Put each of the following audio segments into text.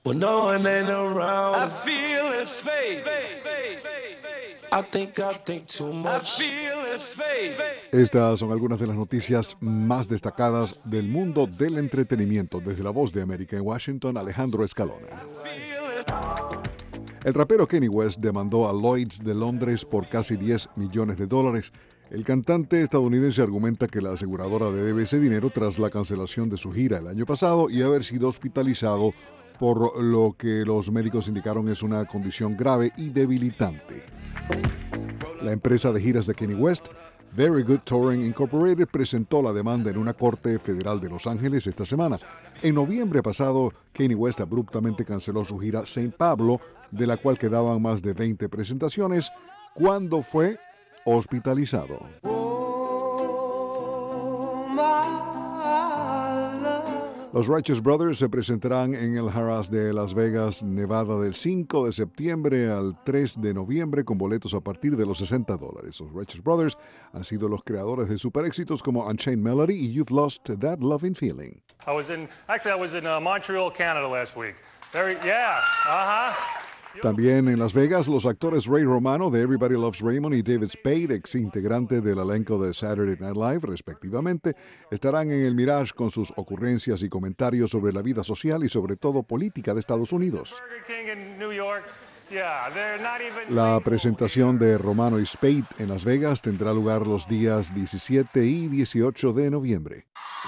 When no one ain't around, I feel it fade. I think too much. I feel it fade. Estas son algunas de las noticias más destacadas del mundo del entretenimiento. Desde La Voz de América en Washington, Alejandro Escalona. El rapero Kanye West demandó a Lloyds de Londres por casi $10 millones. El cantante estadounidense argumenta que la aseguradora le debe ese dinero tras la cancelación de su gira el año pasado y haber sido hospitalizado por lo que los médicos indicaron es una condición grave y debilitante. La empresa de giras de Kanye West, Very Good Touring Incorporated, presentó la demanda en una corte federal de Los Ángeles esta semana. En noviembre pasado, Kanye West abruptamente canceló su gira St. Pablo, de la cual quedaban más de 20 presentaciones, cuando fue hospitalizado. Los Righteous Brothers se presentarán en el Harrah's de Las Vegas, Nevada, del 5 de septiembre al 3 de noviembre con boletos a partir de los $60. Los Righteous Brothers han sido los creadores de superéxitos como Unchained Melody y You've Lost That Loving Feeling. I was in Montreal, Canada last week. También en Las Vegas, los actores Ray Romano de Everybody Loves Raymond y David Spade, ex integrante del elenco de Saturday Night Live, respectivamente, estarán en el Mirage con sus ocurrencias y comentarios sobre la vida social y sobre todo política de Estados Unidos. La presentación de Romano y Spade en Las Vegas tendrá lugar los días 17 y 18 de noviembre.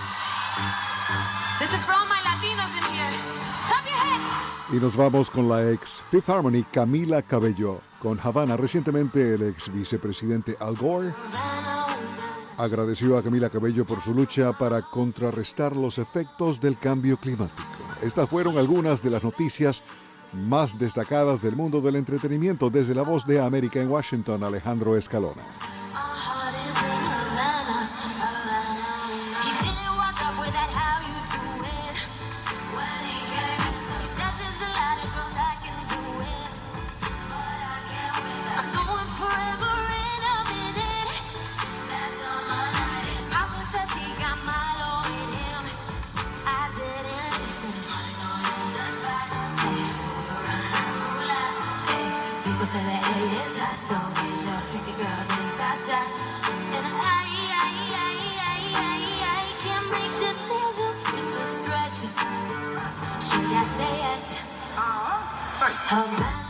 Y nos vamos con la ex Fifth Harmony, Camila Cabello, con Havana. Recientemente el ex vicepresidente Al Gore agradeció a Camila Cabello por su lucha para contrarrestar los efectos del cambio climático. Estas fueron algunas de las noticias más destacadas del mundo del entretenimiento. Desde La Voz de América en Washington, Alejandro Escalona. Say that it is hot, so here's your ticket, girl, this I shot. And I can't make decisions with the stress. Should I say it?